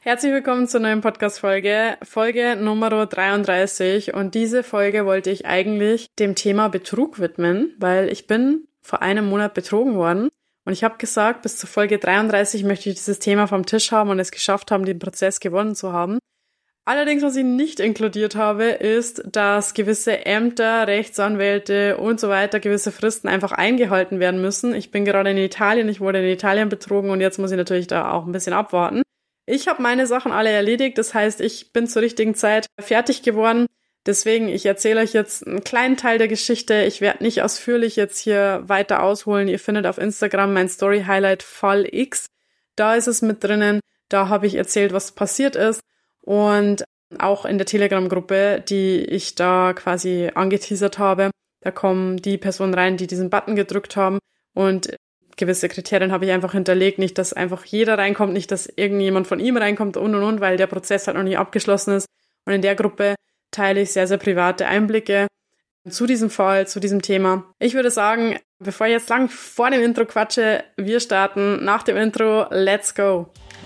Herzlich willkommen zur neuen Podcast-Folge, Folge Nummer 33. Und diese Folge wollte ich eigentlich dem Thema Betrug widmen, weil ich bin vor einem Monat betrogen worden. Und ich habe gesagt, bis zur Folge 33 möchte ich dieses Thema vom Tisch haben und es geschafft haben, den Prozess gewonnen zu haben. Allerdings, was ich nicht inkludiert habe, ist, dass gewisse Ämter, Rechtsanwälte und so weiter, gewisse Fristen einfach eingehalten werden müssen. Ich bin gerade in Italien, ich wurde in Italien betrogen und jetzt muss ich natürlich da auch ein bisschen abwarten. Ich habe meine Sachen alle erledigt, das heißt, ich bin zur richtigen Zeit fertig geworden. Deswegen, ich erzähle euch jetzt einen kleinen Teil der Geschichte. Ich werde nicht ausführlich jetzt hier weiter ausholen. Ihr findet auf Instagram mein Story-Highlight Fall X. Da ist es mit drinnen. Da habe ich erzählt, was passiert ist. Und auch in der Telegram-Gruppe, die ich da quasi angeteasert habe, da kommen die Personen rein, die diesen Button gedrückt haben. Und gewisse Kriterien habe ich einfach hinterlegt, nicht, dass einfach jeder reinkommt, nicht, dass irgendjemand von ihm reinkommt und, weil der Prozess halt noch nicht abgeschlossen ist. Und in der Gruppe teile ich sehr, sehr private Einblicke zu diesem Fall, zu diesem Thema. Ich würde sagen, bevor ich jetzt lang vor dem Intro quatsche, wir starten nach dem Intro. Let's go!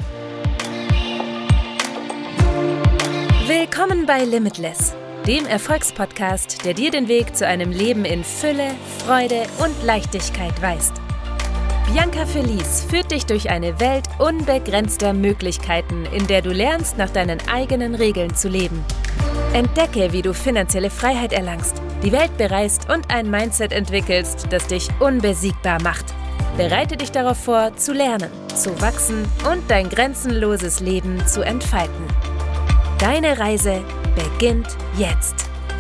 Willkommen bei Limitless, dem Erfolgspodcast, der dir den Weg zu einem Leben in Fülle, Freude und Leichtigkeit weist. Bianca Felice führt dich durch eine Welt unbegrenzter Möglichkeiten, in der du lernst, nach deinen eigenen Regeln zu leben. Entdecke, wie du finanzielle Freiheit erlangst, die Welt bereist und ein Mindset entwickelst, das dich unbesiegbar macht. Bereite dich darauf vor, zu lernen, zu wachsen und dein grenzenloses Leben zu entfalten. Deine Reise beginnt jetzt.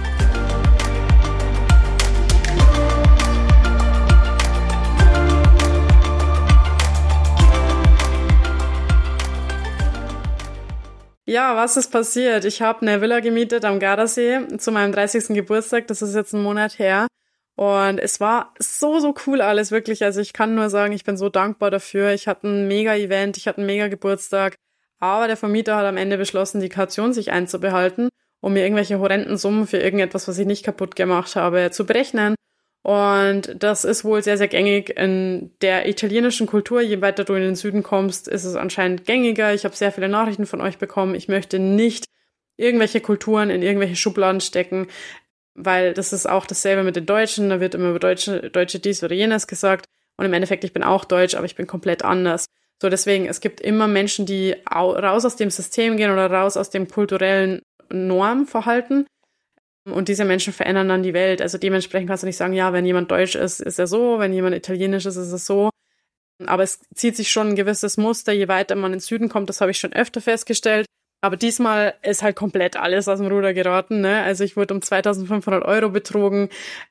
Ja, was ist passiert? Ich habe eine Villa gemietet am Gardasee zu meinem 30. Geburtstag. Das ist jetzt einen Monat her. Und es war so cool alles, wirklich. Also ich kann nur sagen, ich bin so dankbar dafür. Ich hatte ein Mega-Event, ich hatte einen Mega-Geburtstag. Aber der Vermieter hat am Ende beschlossen, die Kaution sich einzubehalten, um mir irgendwelche horrenden Summen für irgendetwas, was ich nicht kaputt gemacht habe, zu berechnen. Und das ist wohl sehr, sehr gängig in der italienischen Kultur. Je weiter du in den Süden kommst, ist es anscheinend gängiger. Ich habe sehr viele Nachrichten von euch bekommen. Ich möchte nicht irgendwelche Kulturen in irgendwelche Schubladen stecken, weil das ist auch dasselbe mit den Deutschen. Da wird immer über Deutsche dies oder jenes gesagt. Und im Endeffekt, ich bin auch deutsch, aber ich bin komplett anders. So, deswegen, es gibt immer Menschen, die raus aus dem System gehen oder raus aus dem kulturellen Normverhalten. Und diese Menschen verändern dann die Welt. Also dementsprechend kannst du nicht sagen, ja, wenn jemand deutsch ist, ist er so, wenn jemand italienisch ist es so. Aber es zieht sich schon ein gewisses Muster, je weiter man in den Süden kommt, das habe ich schon öfter festgestellt. Aber diesmal ist halt komplett alles aus dem Ruder geraten, ne? Also ich wurde um 2.500 € betrogen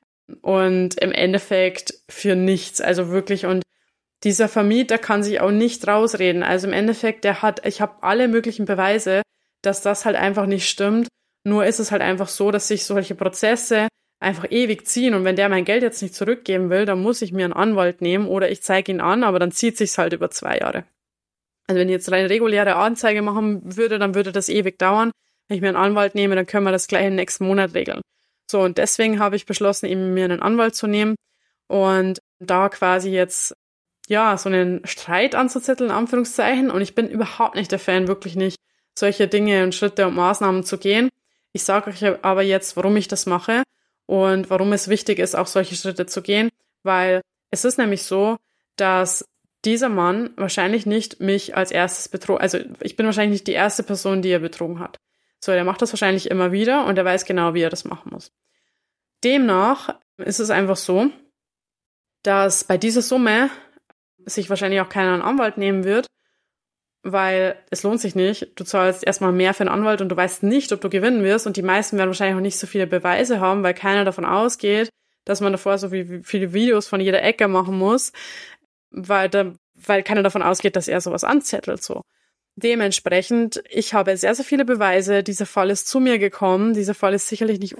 und im Endeffekt für nichts, also wirklich. Und dieser Vermieter kann sich auch nicht rausreden. Also im Endeffekt, ich habe alle möglichen Beweise, dass das halt einfach nicht stimmt. Nur ist es halt einfach so, dass sich solche Prozesse einfach ewig ziehen. Und wenn der mein Geld jetzt nicht zurückgeben will, dann muss ich mir einen Anwalt nehmen oder ich zeige ihn an, aber dann zieht sich's halt über 2 Jahre. Also wenn ich jetzt eine reguläre Anzeige machen würde, dann würde das ewig dauern. Wenn ich mir einen Anwalt nehme, dann können wir das gleich im nächsten Monat regeln. So, und deswegen habe ich beschlossen, eben mir einen Anwalt zu nehmen und da quasi jetzt ja so einen Streit anzuzetteln, in Anführungszeichen. Und ich bin überhaupt nicht der Fan, wirklich nicht, solche Dinge und Schritte und Maßnahmen zu gehen. Ich sage euch aber jetzt, warum ich das mache und warum es wichtig ist, auch solche Schritte zu gehen, weil es ist nämlich so, dass dieser Mann wahrscheinlich nicht mich als erstes betrogen, also ich bin wahrscheinlich nicht die erste Person, die er betrogen hat. So, der macht das wahrscheinlich immer wieder und er weiß genau, wie er das machen muss. Demnach ist es einfach so, dass bei dieser Summe sich wahrscheinlich auch keiner einen Anwalt nehmen wird, weil es lohnt sich nicht. Du zahlst erstmal mehr für einen Anwalt und du weißt nicht, ob du gewinnen wirst. Und die meisten werden wahrscheinlich auch nicht so viele Beweise haben, weil keiner davon ausgeht, dass man davor so viele Videos von jeder Ecke machen muss, weil keiner davon ausgeht, dass er sowas anzettelt. So. Dementsprechend, ich habe sehr, sehr viele Beweise. Dieser Fall ist zu mir gekommen. Dieser Fall ist sicherlich nicht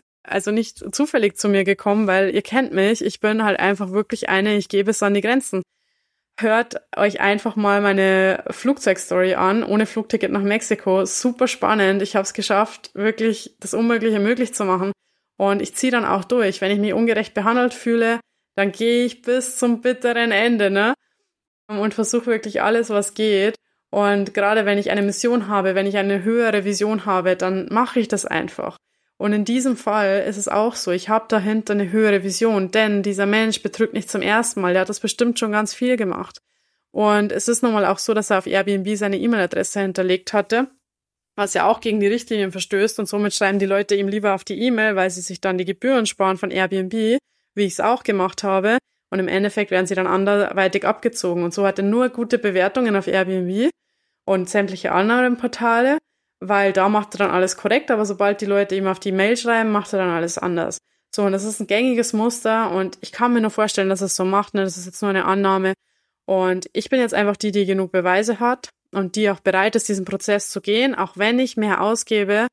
nicht zufällig zu mir gekommen, weil ihr kennt mich. Ich bin halt einfach wirklich ich gehe bis an die Grenzen. Hört euch einfach mal meine Flugzeugstory an, ohne Flugticket nach Mexiko. Super spannend. Ich habe es geschafft, wirklich das Unmögliche möglich zu machen. Und ich ziehe dann auch durch. Wenn ich mich ungerecht behandelt fühle, dann gehe ich bis zum bitteren Ende, ne? Und versuche wirklich alles, was geht. Und gerade wenn ich eine Mission habe, wenn ich eine höhere Vision habe, dann mache ich das einfach. Und in diesem Fall ist es auch so, ich habe dahinter eine höhere Vision, denn dieser Mensch betrügt nicht zum ersten Mal, der hat das bestimmt schon ganz viel gemacht. Und es ist nun mal auch so, dass er auf Airbnb seine E-Mail-Adresse hinterlegt hatte, was ja auch gegen die Richtlinien verstößt und somit schreiben die Leute ihm lieber auf die E-Mail, weil sie sich dann die Gebühren sparen von Airbnb, wie ich es auch gemacht habe. Und im Endeffekt werden sie dann anderweitig abgezogen. Und so hat er nur gute Bewertungen auf Airbnb und sämtliche anderen Portale, weil da macht er dann alles korrekt, aber sobald die Leute ihm auf die Mail schreiben, macht er dann alles anders. So, und das ist ein gängiges Muster und ich kann mir nur vorstellen, dass er es so macht, ne? Das ist jetzt nur eine Annahme. Und ich bin jetzt einfach die genug Beweise hat und die auch bereit ist, diesen Prozess zu gehen, auch wenn ich mehr ausgebe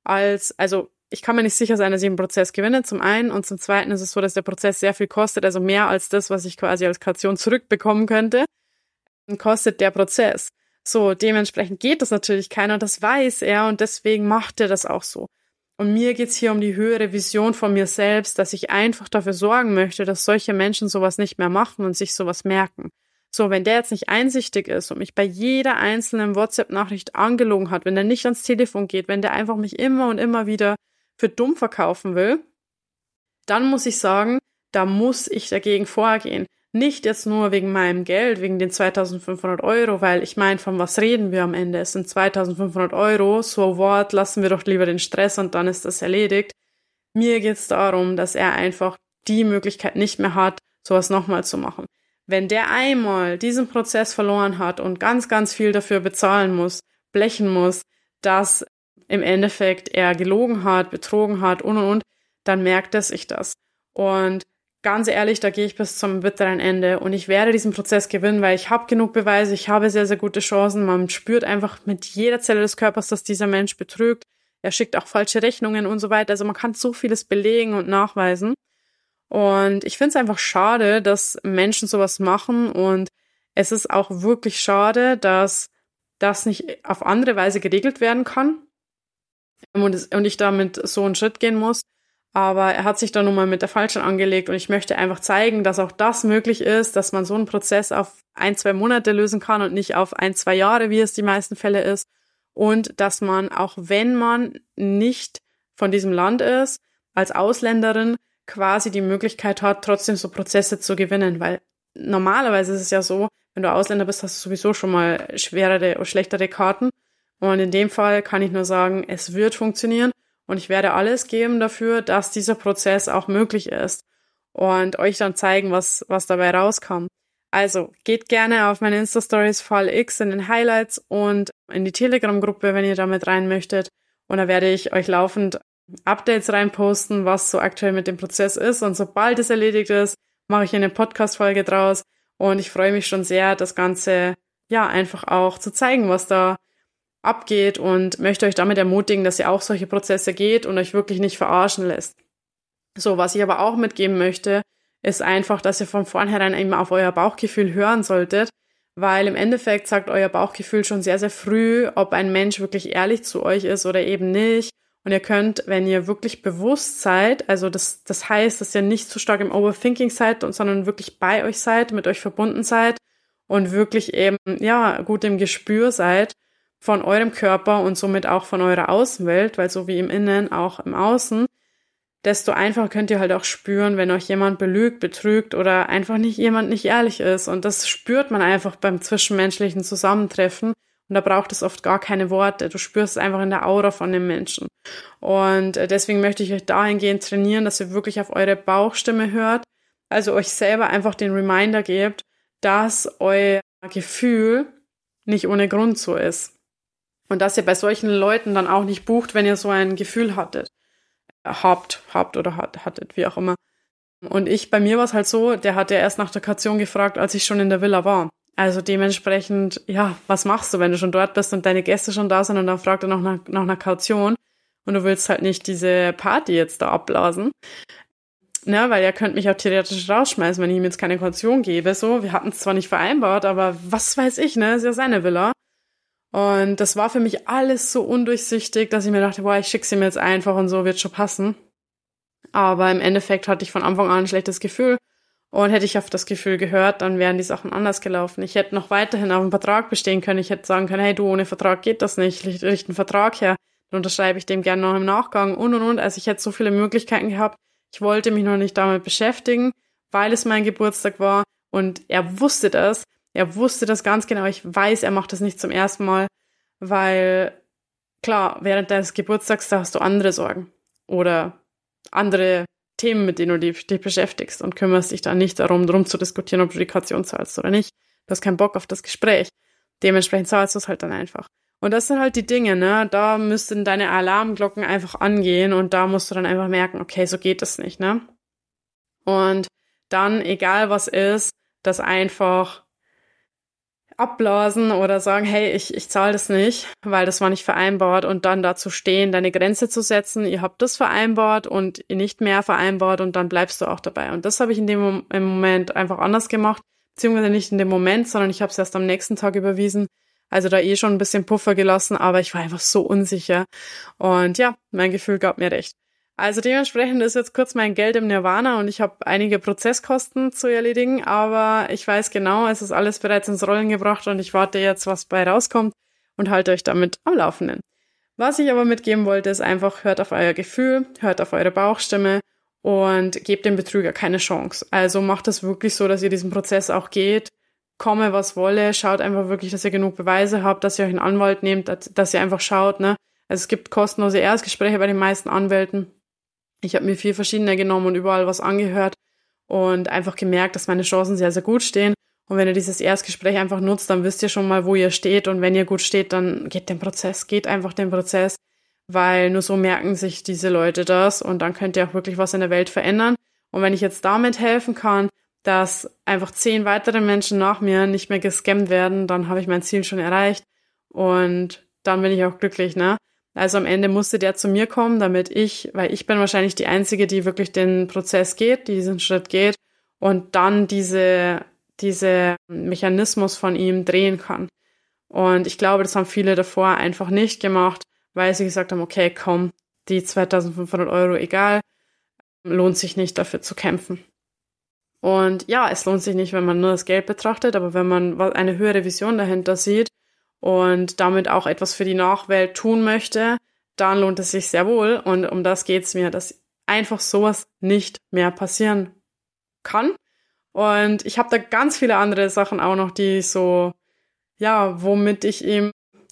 also ich kann mir nicht sicher sein, dass ich einen Prozess gewinne, zum einen, und zum zweiten ist es so, dass der Prozess sehr viel kostet, also mehr als das, was ich quasi als Kaution zurückbekommen könnte, kostet der Prozess. So, dementsprechend geht das natürlich keiner, das weiß er und deswegen macht er das auch so. Und mir geht's hier um die höhere Vision von mir selbst, dass ich einfach dafür sorgen möchte, dass solche Menschen sowas nicht mehr machen und sich sowas merken. So, wenn der jetzt nicht einsichtig ist und mich bei jeder einzelnen WhatsApp-Nachricht angelogen hat, wenn der nicht ans Telefon geht, wenn der einfach mich immer und immer wieder für dumm verkaufen will, dann muss ich sagen, da muss ich dagegen vorgehen. Nicht jetzt nur wegen meinem Geld, wegen den 2.500 Euro, weil ich meine, von was reden wir am Ende? Es sind 2.500 Euro, so what, lassen wir doch lieber den Stress und dann ist das erledigt. Mir geht's darum, dass er einfach die Möglichkeit nicht mehr hat, sowas nochmal zu machen. Wenn der einmal diesen Prozess verloren hat und ganz, ganz viel dafür bezahlen muss, blechen muss, dass im Endeffekt er gelogen hat, betrogen hat und, dann merkt er sich das. Und ganz ehrlich, da gehe ich bis zum bitteren Ende und ich werde diesen Prozess gewinnen, weil ich habe genug Beweise, ich habe sehr, sehr gute Chancen. Man spürt einfach mit jeder Zelle des Körpers, dass dieser Mensch betrügt. Er schickt auch falsche Rechnungen und so weiter. Also man kann so vieles belegen und nachweisen. Und ich finde es einfach schade, dass Menschen sowas machen und es ist auch wirklich schade, dass das nicht auf andere Weise geregelt werden kann und ich damit so einen Schritt gehen muss. Aber er hat sich da nun mal mit der Falschen angelegt und ich möchte einfach zeigen, dass auch das möglich ist, dass man so einen Prozess auf 1-2 Monate lösen kann und nicht auf 1-2 Jahre, wie es die meisten Fälle ist. Und dass man, auch wenn man nicht von diesem Land ist, als Ausländerin quasi die Möglichkeit hat, trotzdem so Prozesse zu gewinnen. Weil normalerweise ist es ja so, wenn du Ausländer bist, hast du sowieso schon mal schwerere oder schlechtere Karten. Und in dem Fall kann ich nur sagen, es wird funktionieren. Und ich werde alles geben dafür, dass dieser Prozess auch möglich ist und euch dann zeigen, was dabei rauskam. Also geht gerne auf meine Insta-Stories Fall X in den Highlights und in die Telegram-Gruppe, wenn ihr damit rein möchtet. Und da werde ich euch laufend Updates reinposten, was so aktuell mit dem Prozess ist. Und sobald es erledigt ist, mache ich eine Podcast-Folge draus. Und ich freue mich schon sehr, das Ganze einfach auch zu zeigen, was da abgeht und möchte euch damit ermutigen, dass ihr auch solche Prozesse geht und euch wirklich nicht verarschen lässt. So, was ich aber auch mitgeben möchte, ist einfach, dass ihr von vornherein eben auf euer Bauchgefühl hören solltet, weil im Endeffekt sagt euer Bauchgefühl schon sehr, sehr früh, ob ein Mensch wirklich ehrlich zu euch ist oder eben nicht. Und ihr könnt, wenn ihr wirklich bewusst seid, also das heißt, dass ihr nicht zu stark im Overthinking seid, sondern wirklich bei euch seid, mit euch verbunden seid und wirklich eben, gut im Gespür seid, von eurem Körper und somit auch von eurer Außenwelt, weil so wie im Innen auch im Außen, desto einfacher könnt ihr halt auch spüren, wenn euch jemand belügt, betrügt oder einfach jemand nicht ehrlich ist. Und das spürt man einfach beim zwischenmenschlichen Zusammentreffen. Und da braucht es oft gar keine Worte. Du spürst es einfach in der Aura von dem Menschen. Und deswegen möchte ich euch dahingehend trainieren, dass ihr wirklich auf eure Bauchstimme hört. Also euch selber einfach den Reminder gebt, dass euer Gefühl nicht ohne Grund so ist. Und dass ihr bei solchen Leuten dann auch nicht bucht, wenn ihr so ein Gefühl hattet, wie auch immer. Und bei mir war es halt so, der hat ja erst nach der Kaution gefragt, als ich schon in der Villa war. Also dementsprechend, was machst du, wenn du schon dort bist und deine Gäste schon da sind und dann fragt er noch nach einer Kaution und du willst halt nicht diese Party jetzt da abblasen. Ne, weil er könnte mich auch theoretisch rausschmeißen, wenn ich ihm jetzt keine Kaution gebe. So, wir hatten es zwar nicht vereinbart, aber was weiß ich, ne, ist ja seine Villa. Und das war für mich alles so undurchsichtig, dass ich mir dachte, ich schicke sie mir jetzt einfach und so, wird schon passen. Aber im Endeffekt hatte ich von Anfang an ein schlechtes Gefühl Und hätte ich auf das Gefühl gehört, dann wären die Sachen anders gelaufen. Ich hätte noch weiterhin auf einen Vertrag bestehen können. Ich hätte sagen können, hey du, ohne Vertrag geht das nicht. Ich richte einen Vertrag her. Dann unterschreibe ich dem gerne noch im Nachgang und. Also ich hätte so viele Möglichkeiten gehabt. Ich wollte mich noch nicht damit beschäftigen, weil es mein Geburtstag war. Und er wusste das. Er wusste das ganz genau. Ich weiß, er macht das nicht zum ersten Mal, weil klar, während deines Geburtstags, da hast du andere Sorgen oder andere Themen, mit denen du dich beschäftigst und kümmerst dich dann nicht darum zu diskutieren, ob du die Kaution zahlst oder nicht. Du hast keinen Bock auf das Gespräch. Dementsprechend zahlst du es halt dann einfach. Und das sind halt die Dinge, ne? Da müssten deine Alarmglocken einfach angehen und da musst du dann einfach merken, okay, so geht das nicht, ne? Und dann, egal was ist, das einfach abblasen oder sagen, hey, ich zahle das nicht, weil das war nicht vereinbart und dann dazu stehen, deine Grenze zu setzen, ihr habt das vereinbart und ihr nicht mehr vereinbart und dann bleibst du auch dabei. Und das habe ich im Moment einfach anders gemacht, beziehungsweise nicht in dem Moment, sondern ich habe es erst am nächsten Tag überwiesen, also da schon ein bisschen Puffer gelassen, aber ich war einfach so unsicher und ja, mein Gefühl gab mir recht. Also dementsprechend ist jetzt kurz mein Geld im Nirvana und ich habe einige Prozesskosten zu erledigen, aber ich weiß genau, es ist alles bereits ins Rollen gebracht und ich warte jetzt, was bei rauskommt und halte euch damit am Laufenden. Was ich aber mitgeben wollte, ist einfach, hört auf euer Gefühl, hört auf eure Bauchstimme und gebt dem Betrüger keine Chance. Also macht es wirklich so, dass ihr diesen Prozess auch geht, komme was wolle, schaut einfach wirklich, dass ihr genug Beweise habt, dass ihr euch einen Anwalt nehmt, dass ihr einfach schaut, ne? Also es gibt kostenlose Erstgespräche bei den meisten Anwälten. Ich habe mir 4 verschiedene genommen und überall was angehört und einfach gemerkt, dass meine Chancen sehr, sehr gut stehen. Und wenn ihr dieses Erstgespräch einfach nutzt, dann wisst ihr schon mal, wo ihr steht. Und wenn ihr gut steht, dann geht einfach den Prozess, weil nur so merken sich diese Leute das und dann könnt ihr auch wirklich was in der Welt verändern. Und wenn ich jetzt damit helfen kann, dass einfach 10 weitere Menschen nach mir nicht mehr gescammt werden, dann habe ich mein Ziel schon erreicht und dann bin ich auch glücklich, ne? Also am Ende musste der zu mir kommen, weil ich bin wahrscheinlich die Einzige, die wirklich den Prozess geht, die diesen Schritt geht und dann diese Mechanismus von ihm drehen kann. Und ich glaube, das haben viele davor einfach nicht gemacht, weil sie gesagt haben, okay, komm, die 2.500 Euro, egal, lohnt sich nicht dafür zu kämpfen. Und ja, es lohnt sich nicht, wenn man nur das Geld betrachtet, aber wenn man eine höhere Vision dahinter sieht und damit auch etwas für die Nachwelt tun möchte, dann lohnt es sich sehr wohl. Und um das geht's mir, dass einfach sowas nicht mehr passieren kann. Und ich habe da ganz viele andere Sachen auch noch, die so, ja, womit ich ihm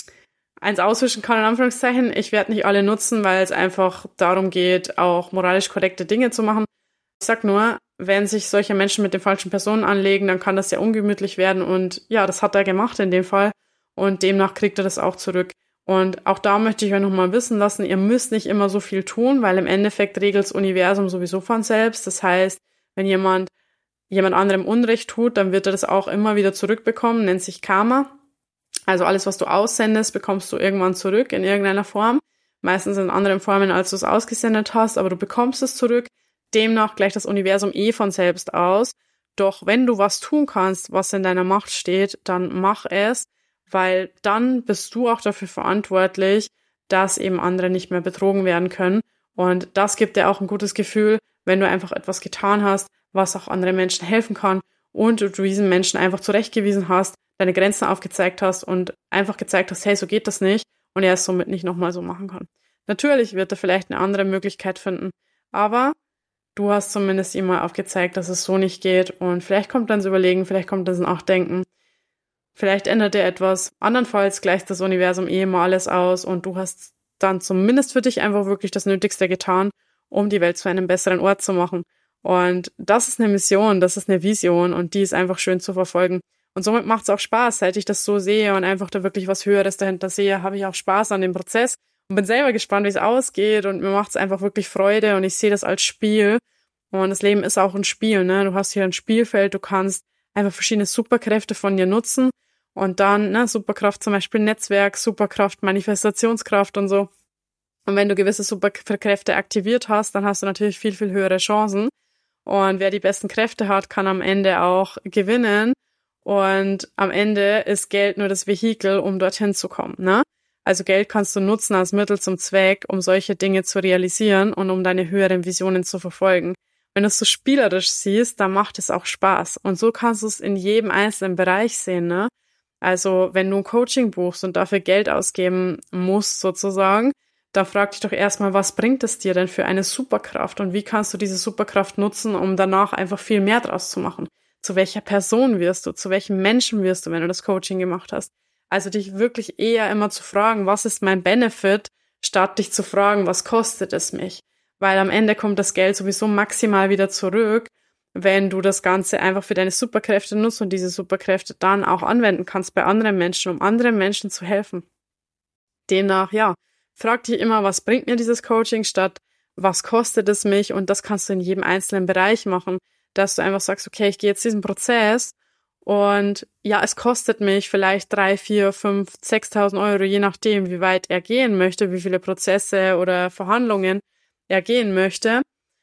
eins auswischen kann, in Anführungszeichen. Ich werde nicht alle nutzen, weil es einfach darum geht, auch moralisch korrekte Dinge zu machen. Ich sag nur, wenn sich solche Menschen mit den falschen Personen anlegen, dann kann das sehr ungemütlich werden. Und ja, das hat er gemacht in dem Fall. Und demnach kriegt er das auch zurück. Und auch da möchte ich euch nochmal wissen lassen, ihr müsst nicht immer so viel tun, weil im Endeffekt regelt das Universum sowieso von selbst. Das heißt, wenn jemand anderem Unrecht tut, dann wird er das auch immer wieder zurückbekommen, nennt sich Karma. Also alles, was du aussendest, bekommst du irgendwann zurück in irgendeiner Form. Meistens in anderen Formen, als du es ausgesendet hast, aber du bekommst es zurück. Demnach gleicht das Universum von selbst aus. Doch wenn du was tun kannst, was in deiner Macht steht, dann mach es. Weil dann bist du auch dafür verantwortlich, dass eben andere nicht mehr betrogen werden können. Und das gibt dir auch ein gutes Gefühl, wenn du einfach etwas getan hast, was auch anderen Menschen helfen kann und du diesen Menschen einfach zurechtgewiesen hast, deine Grenzen aufgezeigt hast und einfach gezeigt hast, hey, so geht das nicht und er es somit nicht nochmal so machen kann. Natürlich wird er vielleicht eine andere Möglichkeit finden, aber du hast zumindest ihm mal aufgezeigt, dass es so nicht geht und vielleicht kommt dann ins Überlegen, vielleicht kommt dann ins Nachdenken. Vielleicht ändert er etwas. Andernfalls gleicht das Universum mal alles aus und du hast dann zumindest für dich einfach wirklich das Nötigste getan, um die Welt zu einem besseren Ort zu machen. Und das ist eine Mission, das ist eine Vision und die ist einfach schön zu verfolgen. Und somit macht es auch Spaß, seit ich das so sehe und einfach da wirklich was Höheres dahinter sehe, habe ich auch Spaß an dem Prozess und bin selber gespannt, wie es ausgeht und mir macht es einfach wirklich Freude und ich sehe das als Spiel. Und das Leben ist auch ein Spiel, ne? Du hast hier ein Spielfeld, du kannst einfach verschiedene Superkräfte von dir nutzen. Und dann, ne, Superkraft zum Beispiel Netzwerk, Superkraft, Manifestationskraft und so. Und wenn du gewisse Superkräfte aktiviert hast, dann hast du natürlich viel, viel höhere Chancen. Und wer die besten Kräfte hat, kann am Ende auch gewinnen. Und am Ende ist Geld nur das Vehikel, um dorthin zu kommen, ne? Also Geld kannst du nutzen als Mittel zum Zweck, um solche Dinge zu realisieren und um deine höheren Visionen zu verfolgen. wenn du es so spielerisch siehst, dann macht es auch Spaß. Und so kannst du es in jedem einzelnen Bereich sehen, ne? Also wenn du ein Coaching buchst und dafür Geld ausgeben musst sozusagen, dann frag dich doch erstmal, was bringt es dir denn für eine Superkraft und wie kannst du diese Superkraft nutzen, um danach einfach viel mehr draus zu machen? Zu welcher Person wirst du? Zu welchem Menschen wirst du, wenn du das Coaching gemacht hast? Also dich wirklich eher immer zu fragen, was ist mein Benefit, statt dich zu fragen, was kostet es mich? Weil am Ende kommt das Geld sowieso maximal wieder zurück, wenn du das Ganze einfach für deine Superkräfte nutzt und diese Superkräfte dann auch anwenden kannst bei anderen Menschen, um anderen Menschen zu helfen. Demnach, ja, frag dich immer, was bringt mir dieses Coaching, statt was kostet es mich, und das kannst du in jedem einzelnen Bereich machen, dass du einfach sagst, okay, ich gehe jetzt diesen Prozess und ja, es kostet mich vielleicht 3, 4, 5, 6.000 Euro, je nachdem, wie weit er gehen möchte, wie viele Prozesse oder Verhandlungen er gehen möchte.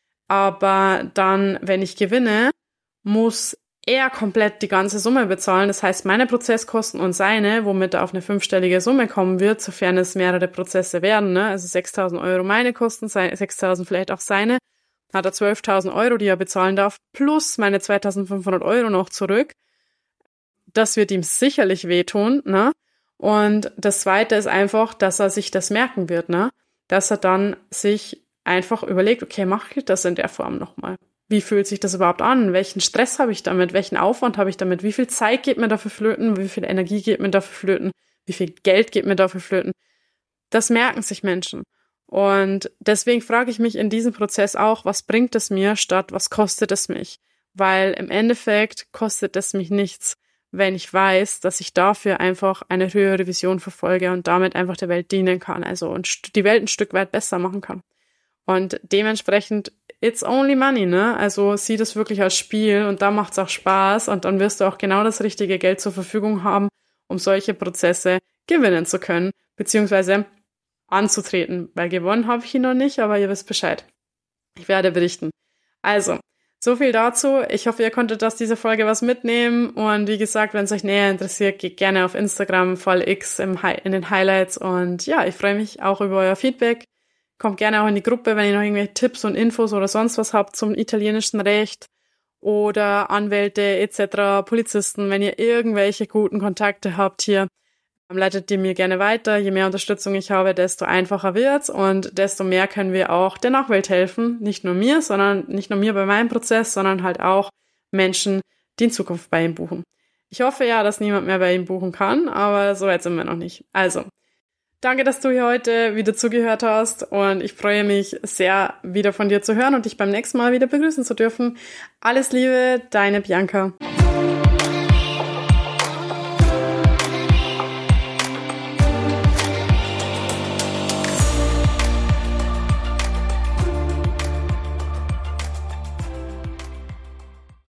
Aber dann, wenn ich gewinne, muss er komplett die ganze Summe bezahlen. Das heißt, meine Prozesskosten und seine, womit er auf eine 5-stellige Summe kommen wird, sofern es mehrere Prozesse werden, ne? Also 6.000 Euro meine Kosten, 6.000 vielleicht auch seine, hat er 12.000 Euro, die er bezahlen darf, plus meine 2.500 Euro noch zurück. Das wird ihm sicherlich wehtun, ne? Und das Zweite ist einfach, dass er sich das merken wird, ne? Dass er dann sich einfach überlegt, okay, mache ich das in der Form nochmal? Wie fühlt sich das überhaupt an? Welchen Stress habe ich damit? Welchen Aufwand habe ich damit? Wie viel Zeit geht mir dafür flöten? Wie viel Energie geht mir dafür flöten? Wie viel Geld geht mir dafür flöten? Das merken sich Menschen. Und deswegen frage ich mich in diesem Prozess auch, was bringt es mir, statt was kostet es mich? Weil im Endeffekt kostet es mich nichts, wenn ich weiß, dass ich dafür einfach eine höhere Vision verfolge und damit einfach der Welt dienen kann, also die Welt ein Stück weit besser machen kann. Und dementsprechend, it's only money, ne? Also sieh das wirklich als Spiel und da macht's auch Spaß und dann wirst du auch genau das richtige Geld zur Verfügung haben, um solche Prozesse gewinnen zu können, beziehungsweise anzutreten, weil gewonnen habe ich ihn noch nicht, aber ihr wisst Bescheid. Ich werde berichten. Also, so viel dazu. Ich hoffe, ihr konntet aus dieser Folge was mitnehmen und wie gesagt, wenn es euch näher interessiert, geht gerne auf Instagram, vollx in den Highlights und ja, ich freue mich auch über euer Feedback. Kommt gerne auch in die Gruppe, wenn ihr noch irgendwelche Tipps und Infos oder sonst was habt zum italienischen Recht oder Anwälte etc., Polizisten. Wenn ihr irgendwelche guten Kontakte habt hier, leitet die mir gerne weiter. Je mehr Unterstützung ich habe, desto einfacher wird's und desto mehr können wir auch der Nachwelt helfen. Nicht nur mir bei meinem Prozess, sondern halt auch Menschen, die in Zukunft bei ihm buchen. Ich hoffe ja, dass niemand mehr bei ihm buchen kann, aber so weit sind wir noch nicht. Also, danke, dass du hier heute wieder zugehört hast und ich freue mich sehr, wieder von dir zu hören und dich beim nächsten Mal wieder begrüßen zu dürfen. Alles Liebe, deine Bianca.